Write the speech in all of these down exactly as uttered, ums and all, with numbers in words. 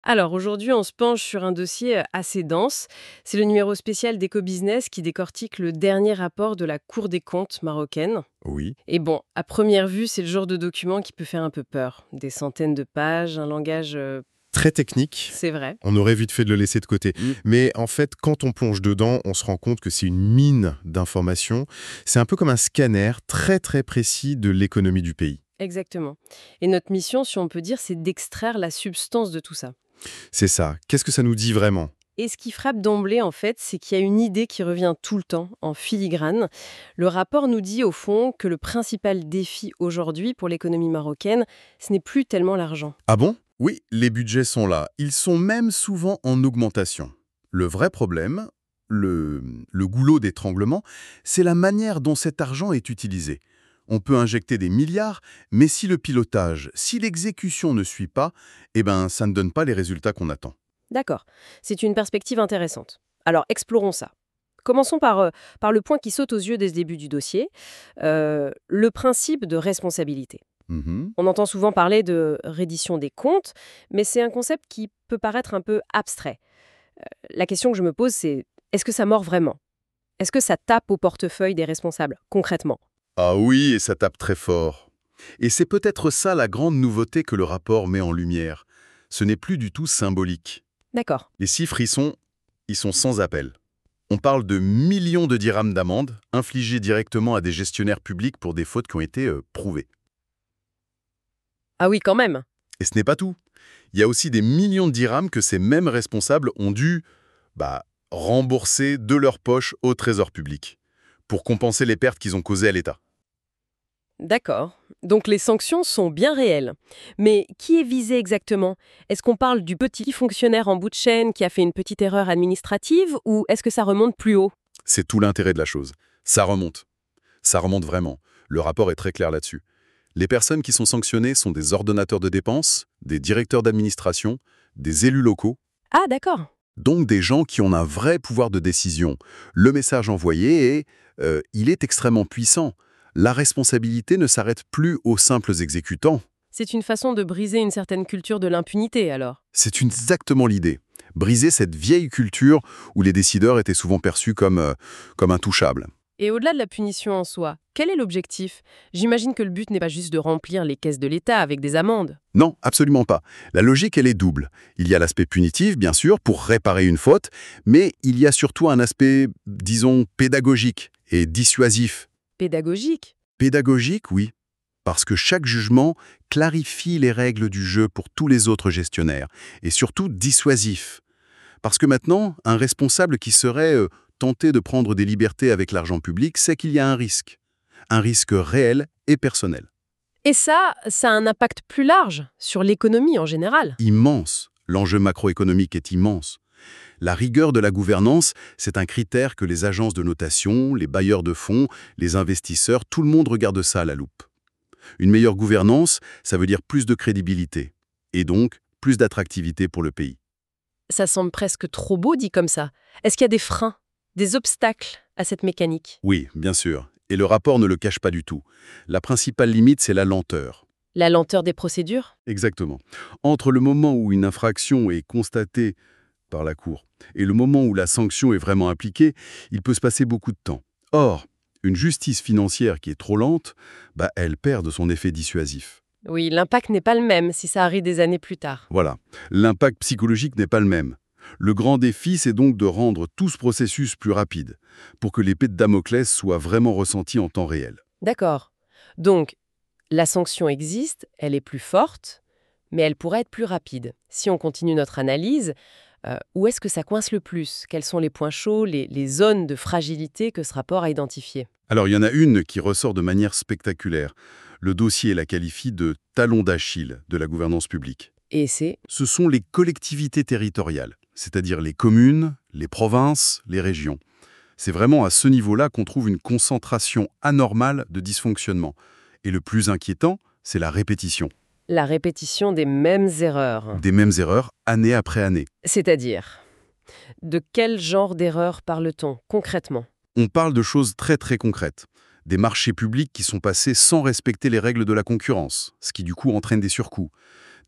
Alors aujourd'hui, on se penche sur un dossier euh, assez dense. C'est le numéro spécial d'EcoBusiness qui décortique le dernier rapport de la Cour des comptes marocaine. Oui, Et bon, à première vue, c'est le genre de document qui peut faire un peu peur. Des centaines de pages, un langage... euh, très technique. c'est vrai. On aurait vite fait de le laisser de côté. Mm. Mais en fait, quand on plonge dedans, on se rend compte que c'est une mine d'informations. C'est un peu comme un scanner très très précis de l'économie du pays. Exactement. Et notre mission, si on peut dire, c'est d'extraire la substance de tout ça. C'est ça. Qu'est-ce que ça nous dit vraiment? Et ce qui frappe d'emblée, en fait, c'est qu'il y a une idée qui revient tout le temps, en filigrane. Le rapport nous dit, au fond, que le principal défi aujourd'hui pour l'économie marocaine, ce n'est plus tellement l'argent. Ah bon? Oui, les budgets sont là. Ils sont même souvent en augmentation. Le vrai problème, le, le goulot d'étranglement, c'est la manière dont cet argent est utilisé. On peut injecter des milliards, mais si le pilotage, si l'exécution ne suit pas, eh ben, ça ne donne pas les résultats qu'on attend. D'accord, c'est une perspective intéressante. Alors, explorons ça. Commençons par, euh, par le point qui saute aux yeux dès le début du dossier, euh, le principe de responsabilité. Mhm. On entend souvent parler de reddition des comptes, mais c'est un concept qui peut paraître un peu abstrait. La question que je me pose, c'est est-ce que ça mord vraiment? Est-ce que ça tape au portefeuille des responsables, concrètement? Ah oui, et ça tape très fort. Et c'est peut-être ça la grande nouveauté que le rapport met en lumière. Ce n'est plus du tout symbolique. D'accord. Les chiffres, ils sont, ils sont sans appel. On parle de millions de dirhams d'amende infligés directement à des gestionnaires publics pour des fautes qui ont été euh, prouvées. Ah oui, quand même. Et ce n'est pas tout. Il y a aussi des millions de dirhams que ces mêmes responsables ont dû bah, rembourser de leur poche au trésor public pour compenser les pertes qu'ils ont causées à l'État. D'accord. Donc les sanctions sont bien réelles. Mais qui est visé exactement? Est-ce qu'on parle du petit fonctionnaire en bout de chaîne qui a fait une petite erreur administrative ou est-ce que ça remonte plus haut? C'est tout l'intérêt de la chose. Ça remonte. Ça remonte vraiment. Le rapport est très clair là-dessus. Les personnes qui sont sanctionnées sont des ordonnateurs de dépenses, des directeurs d'administration, des élus locaux, Ah d'accord. donc des gens qui ont un vrai pouvoir de décision. Le message envoyé est euh, il est extrêmement puissant. La responsabilité ne s'arrête plus aux simples exécutants. C'est une façon de briser une certaine culture de l'impunité alors. C'est exactement l'idée. Briser cette vieille culture où les décideurs étaient souvent perçus comme, euh, comme intouchables. Et au-delà de la punition en soi, quel est l'objectif? J'imagine que le but n'est pas juste de remplir les caisses de l'État avec des amendes. Non, absolument pas. La logique, elle est double. Il y a l'aspect punitif, bien sûr, pour réparer une faute, mais il y a surtout un aspect, disons, pédagogique et dissuasif. Pédagogique? Pédagogique, oui, parce que chaque jugement clarifie les règles du jeu pour tous les autres gestionnaires, et surtout dissuasif. Parce que maintenant, un responsable qui serait euh, tenté de prendre des libertés avec l'argent public sait qu'il y a un risque. Un risque réel et personnel. Et ça, ça a un impact plus large sur l'économie en général. Immense. L'enjeu macroéconomique est immense. La rigueur de la gouvernance, c'est un critère que les agences de notation, les bailleurs de fonds, les investisseurs, tout le monde regarde ça à la loupe. Une meilleure gouvernance, ça veut dire plus de crédibilité, et donc plus d'attractivité pour le pays. Ça semble presque trop beau dit comme ça. Est-ce qu'il y a des freins, des obstacles à cette mécanique? Oui, bien sûr, et le rapport ne le cache pas du tout. La principale limite, c'est la lenteur. La lenteur des procédures? Exactement. Entre le moment où une infraction est constatée par la Cour et le moment où la sanction est vraiment appliquée, il peut se passer beaucoup de temps. Or, une justice financière qui est trop lente, bah, elle perd de son effet dissuasif. Oui, l'impact n'est pas le même si ça arrive des années plus tard. Voilà. L'impact psychologique n'est pas le même. Le grand défi, c'est donc de rendre tout ce processus plus rapide, pour que l'épée de Damoclès soit vraiment ressentie en temps réel. D'accord. Donc, la sanction existe, elle est plus forte, mais elle pourrait être plus rapide. Si on continue notre analyse, euh, où est-ce que ça coince le plus? Quels sont les points chauds, les, les zones de fragilité que ce rapport a identifiées? Alors, il y en a une qui ressort de manière spectaculaire. Le dossier la qualifie de talon d'Achille de la gouvernance publique. Et c'est... Ce sont les collectivités territoriales, c'est-à-dire les communes, les provinces, les régions. C'est vraiment à ce niveau-là qu'on trouve une concentration anormale de dysfonctionnement. Et le plus inquiétant, c'est la répétition. la répétition des mêmes erreurs. Des mêmes erreurs, année après année. C'est-à-dire, de quel genre d'erreurs parle-t-on concrètement? On parle de choses très très concrètes. Des marchés publics qui sont passés sans respecter les règles de la concurrence, ce qui du coup entraîne des surcoûts.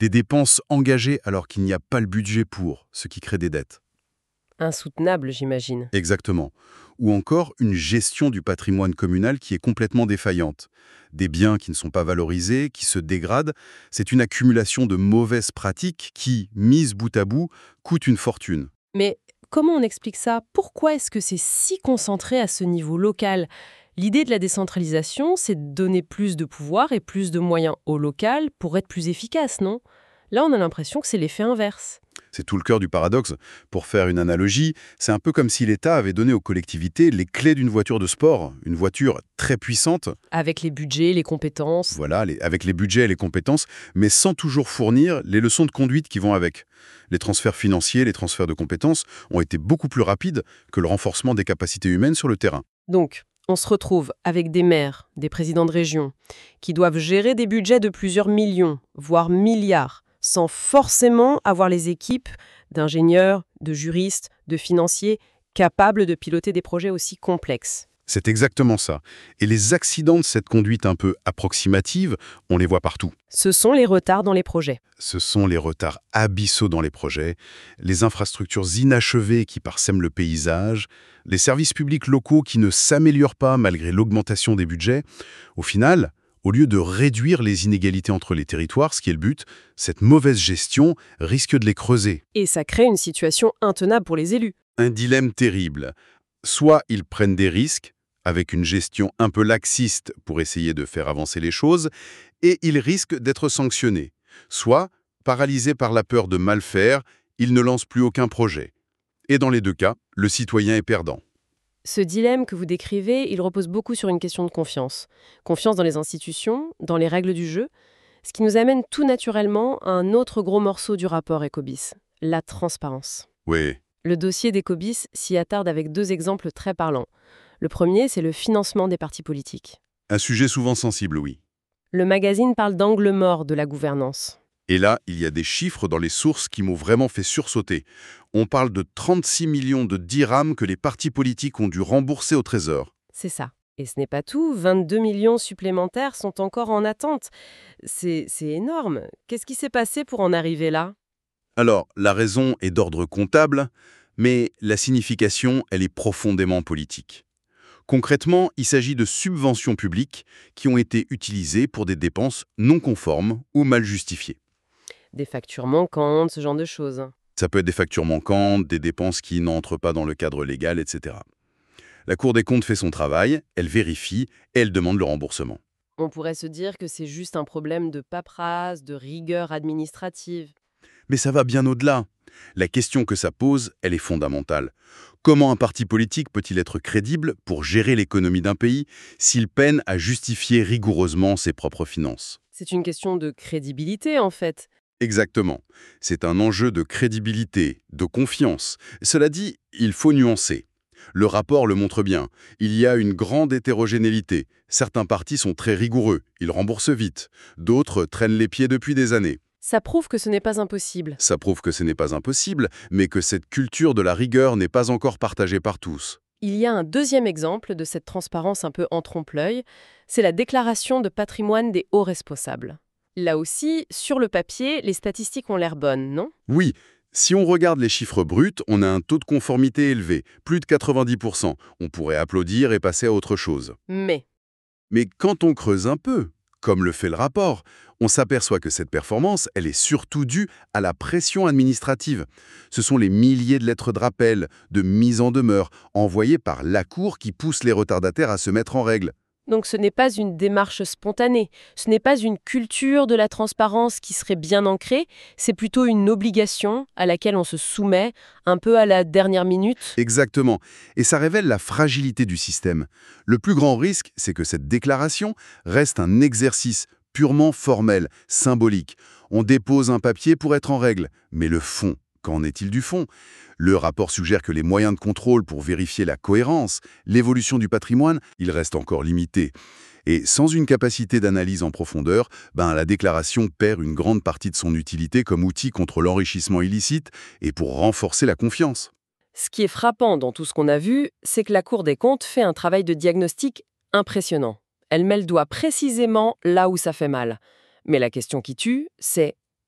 des dépenses engagées alors qu'il n'y a pas le budget pour, ce qui crée des dettes. Insoutenable, j'imagine. Exactement. Ou encore une gestion du patrimoine communal qui est complètement défaillante. Des biens qui ne sont pas valorisés, qui se dégradent, c'est une accumulation de mauvaises pratiques qui, mises bout à bout, coûtent une fortune. Mais comment on explique ça? Pourquoi est-ce que c'est si concentré à ce niveau local? L'idée de la décentralisation, c'est de donner plus de pouvoir et plus de moyens au local pour être plus efficace, non? Là, on a l'impression que c'est l'effet inverse. C'est tout le cœur du paradoxe. Pour faire une analogie, c'est un peu comme si l'État avait donné aux collectivités les clés d'une voiture de sport, une voiture très puissante, Avec les budgets, les compétences. voilà, les- avec les budgets et les compétences, mais sans toujours fournir les leçons de conduite qui vont avec. Les transferts financiers, les transferts de compétences ont été beaucoup plus rapides que le renforcement des capacités humaines sur le terrain. Donc, on se retrouve avec des maires, des présidents de région, qui doivent gérer des budgets de plusieurs millions, voire milliards, sans forcément avoir les équipes d'ingénieurs, de juristes, de financiers capables de piloter des projets aussi complexes. C'est exactement ça. Et les accidents de cette conduite un peu approximative, on les voit partout. Ce sont les retards dans les projets. Ce sont les retards abyssaux dans les projets, les infrastructures inachevées qui parsèment le paysage, les services publics locaux qui ne s'améliorent pas malgré l'augmentation des budgets. Au final, au lieu de réduire les inégalités entre les territoires, ce qui est le but, cette mauvaise gestion risque de les creuser. Et ça crée une situation intenable pour les élus. Un dilemme terrible. Soit ils prennent des risques, avec une gestion un peu laxiste pour essayer de faire avancer les choses, et ils risquent d'être sanctionnés. Soit, paralysés par la peur de mal faire, ils ne lancent plus aucun projet. Et dans les deux cas, le citoyen est perdant. Ce dilemme que vous décrivez, il repose beaucoup sur une question de confiance. Confiance dans les institutions, dans les règles du jeu, ce qui nous amène tout naturellement à un autre gros morceau du rapport Ecobis, la transparence. Oui, Le dossier d'Ecobis s'y attarde avec deux exemples très parlants. Le premier, c'est le financement des partis politiques. un sujet souvent sensible, oui. Le magazine parle d'angle mort de la gouvernance. Et là, il y a des chiffres dans les sources qui m'ont vraiment fait sursauter. On parle de trente-six millions de dirhams que les partis politiques ont dû rembourser au Trésor. C'est ça. Et ce n'est pas tout, vingt-deux millions supplémentaires sont encore en attente. C'est c'est énorme. Qu'est-ce qui s'est passé pour en arriver là? Alors, la raison est d'ordre comptable, mais la signification, elle est profondément politique. Concrètement, il s'agit de subventions publiques qui ont été utilisées pour des dépenses non conformes ou mal justifiées. Des factures manquantes, ce genre de choses. Ça peut être des factures manquantes, des dépenses qui n'entrent pas dans le cadre légal, et cetera. La Cour des comptes fait son travail, elle vérifie et elle demande le remboursement. On pourrait se dire que c'est juste un problème de paperasse, de rigueur administrative. Mais ça va bien au-delà. La question que ça pose, elle est fondamentale. Comment un parti politique peut-il être crédible pour gérer l'économie d'un pays s'il peine à justifier rigoureusement ses propres finances? C'est une question de crédibilité en fait. Exactement. C'est un enjeu de crédibilité, de confiance. Cela dit, il faut nuancer. Le rapport le montre bien. Il y a une grande hétérogénéité. Certains partis sont très rigoureux, ils remboursent vite. D'autres traînent les pieds depuis des années. Ça prouve que ce n'est pas impossible. Ça prouve que ce n'est pas impossible, mais que cette culture de la rigueur n'est pas encore partagée par tous. Il y a un deuxième exemple de cette transparence un peu en trompe-l'œil, c'est la déclaration de patrimoine des hauts responsables. Là aussi, sur le papier, les statistiques ont l'air bonnes, non? Oui, si on regarde les chiffres bruts, on a un taux de conformité élevé, plus de quatre-vingt-dix pour cent. On pourrait applaudir et passer à autre chose. Mais, Mais quand on creuse un peu, comme le fait le rapport, on s'aperçoit que cette performance, elle est surtout due à la pression administrative. Ce sont les milliers de lettres de rappel, de mise en demeure, envoyées par la Cour qui poussent les retardataires à se mettre en règle. donc ce n'est pas une démarche spontanée, ce n'est pas une culture de la transparence qui serait bien ancrée, c'est plutôt une obligation à laquelle on se soumet un peu à la dernière minute. Exactement. Et ça révèle la fragilité du système. Le plus grand risque, c'est que cette déclaration reste un exercice purement formel, symbolique. On dépose un papier pour être en règle. Mais le fond, qu'en est-il du fond? Le rapport suggère que les moyens de contrôle pour vérifier la cohérence, l'évolution du patrimoine, ils restent encore limités. Et sans une capacité d'analyse en profondeur, ben, la déclaration perd une grande partie de son utilité comme outil contre l'enrichissement illicite et pour renforcer la confiance. Ce qui est frappant dans tout ce qu'on a vu, c'est que la Cour des comptes fait un travail de diagnostic impressionnant. Elle met le doigt précisément là où ça fait mal. Mais la question qui tue, c'est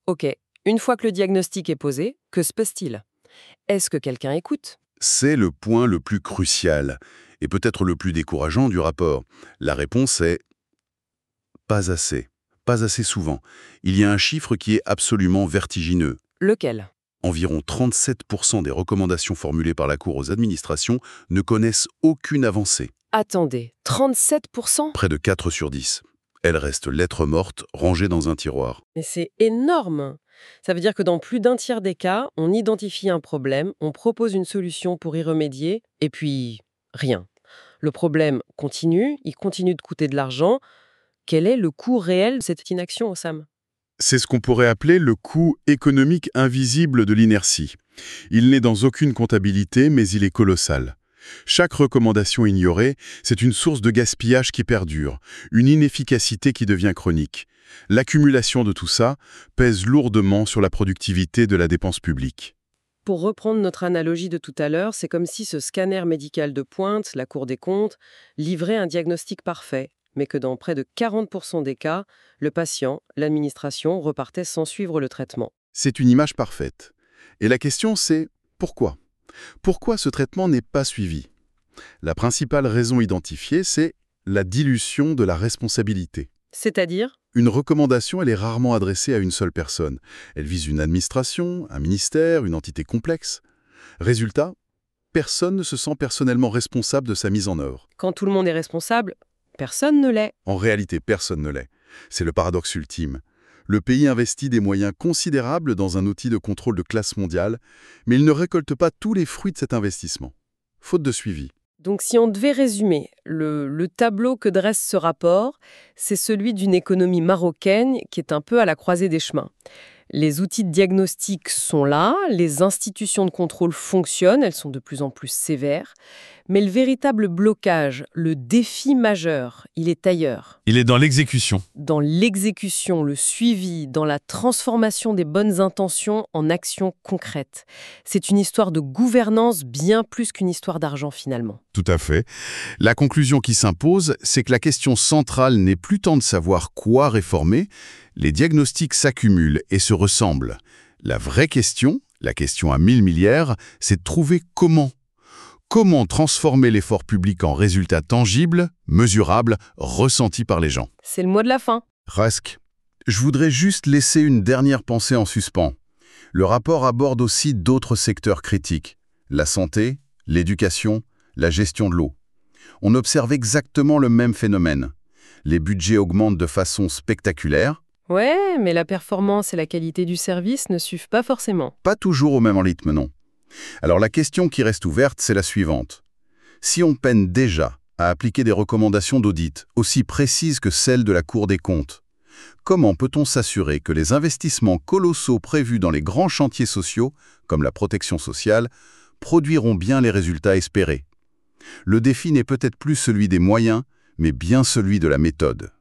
Ok, une fois que le diagnostic est posé, que se passe-t-il? Est-ce que quelqu'un écoute? C'est le point le plus crucial, et peut-être le plus décourageant du rapport. La réponse est pas assez. Pas assez souvent. Il y a un chiffre qui est absolument vertigineux. Lequel? Environ trente-sept pour cent des recommandations formulées par la Cour aux administrations ne connaissent aucune avancée. Attendez, trente-sept pour cent? Près de quatre sur dix. Elles restent lettres mortes, rangées dans un tiroir. Mais c'est énorme! Ça veut dire que dans plus d'un tiers des cas, on identifie un problème, on propose une solution pour y remédier, et puis rien. Le problème continue, il continue de coûter de l'argent. Quel est le coût réel de cette inaction, Sam? C'est ce qu'on pourrait appeler le coût économique invisible de l'inertie. Il n'est dans aucune comptabilité, mais il est colossal. Chaque recommandation ignorée, c'est une source de gaspillage qui perdure, une inefficacité qui devient chronique. L'accumulation de tout ça pèse lourdement sur la productivité de la dépense publique. Pour reprendre notre analogie de tout à l'heure, c'est comme si ce scanner médical de pointe, la Cour des comptes, livrait un diagnostic parfait, mais que dans près de quarante pour cent des cas, le patient, l'administration repartait sans suivre le traitement. C'est une image parfaite. Et la question c'est pourquoi ? Pourquoi ce traitement n'est pas suivi ? La principale raison identifiée, c'est la dilution de la responsabilité. C'est-à-dire? Une recommandation, elle est rarement adressée à une seule personne. Elle vise une administration, un ministère, une entité complexe. Résultat, personne ne se sent personnellement responsable de sa mise en œuvre. Quand tout le monde est responsable, personne ne l'est. En réalité, personne ne l'est. C'est le paradoxe ultime. Le pays investit des moyens considérables dans un outil de contrôle de classe mondiale, mais il ne récolte pas tous les fruits de cet investissement. Faute de suivi. Donc si on devait résumer, le, le tableau que dresse ce rapport, c'est celui d'une économie marocaine qui est un peu à la croisée des chemins. Les outils de diagnostic sont là, les institutions de contrôle fonctionnent, elles sont de plus en plus sévères, mais le véritable blocage, le défi majeur, il est ailleurs. Il est dans l'exécution. Dans l'exécution, le suivi, dans la transformation des bonnes intentions en actions concrètes. C'est une histoire de gouvernance bien plus qu'une histoire d'argent finalement. Tout à fait. La conclusion qui s'impose, c'est que la question centrale n'est plus tant de savoir quoi réformer, les diagnostics s'accumulent et se ressemblent. La vraie question, la question à mille milliards, c'est de trouver comment. Comment transformer l'effort public en résultats tangibles, mesurables, ressentis par les gens. C'est le mot de la fin. Rask, je voudrais juste laisser une dernière pensée en suspens. Le rapport aborde aussi d'autres secteurs critiques. La santé, l'éducation, la gestion de l'eau. On observe exactement le même phénomène. Les budgets augmentent de façon spectaculaire. Ouais, mais la performance et la qualité du service ne suivent pas forcément. Pas toujours au même rythme, non. Alors la question qui reste ouverte, c'est la suivante. Si on peine déjà à appliquer des recommandations d'audit aussi précises que celles de la Cour des comptes, comment peut-on s'assurer que les investissements colossaux prévus dans les grands chantiers sociaux, comme la protection sociale, produiront bien les résultats espérés ? Le défi n'est peut-être plus celui des moyens, mais bien celui de la méthode.